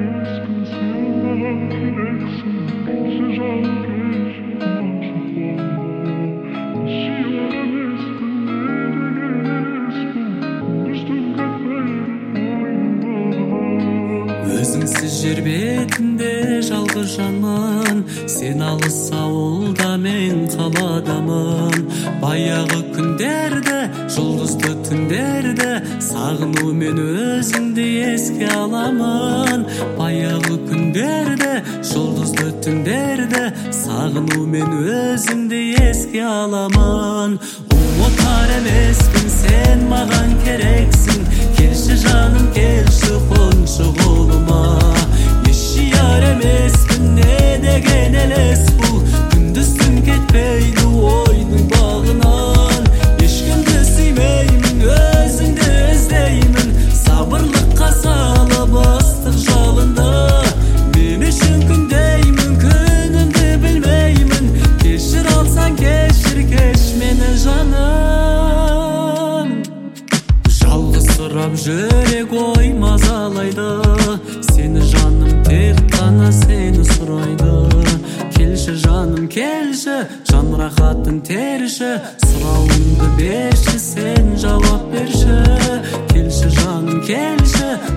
Өзіңсіз жер бетінде жалғыз жанмын, сен алыс ауылда мен қаладамын. Баяғы күндерді, жұлдызды түндерді сағынумен өзіңді еске аламын. Баяғы күндерді, жұлдызды түндерді сағынумен өзіңді еске аламын. Ұмытар емеспін, сен маған керексің. Келші жаным, келші қоншы қолыма. Еш жияр емеспін, не деген елес бұл. Күндіз-түн кетпейді ойдың бағынан. Ешкімді сүймеймін, өзіңді іздеймін. Сабырлыққа салып ыстық жалында. Мен үшін күндеймін, күнімді білмеймін. Кешір алсаң кешір, кеш мені жаным. Жалғызсырап жүрек ой мазалайды. Сені жаным, тек қана сені сұрайды. Келші жаным, келші, жан рахатын терші. Сұрауымды берші, сен жауап берші. Келші жаным, келші,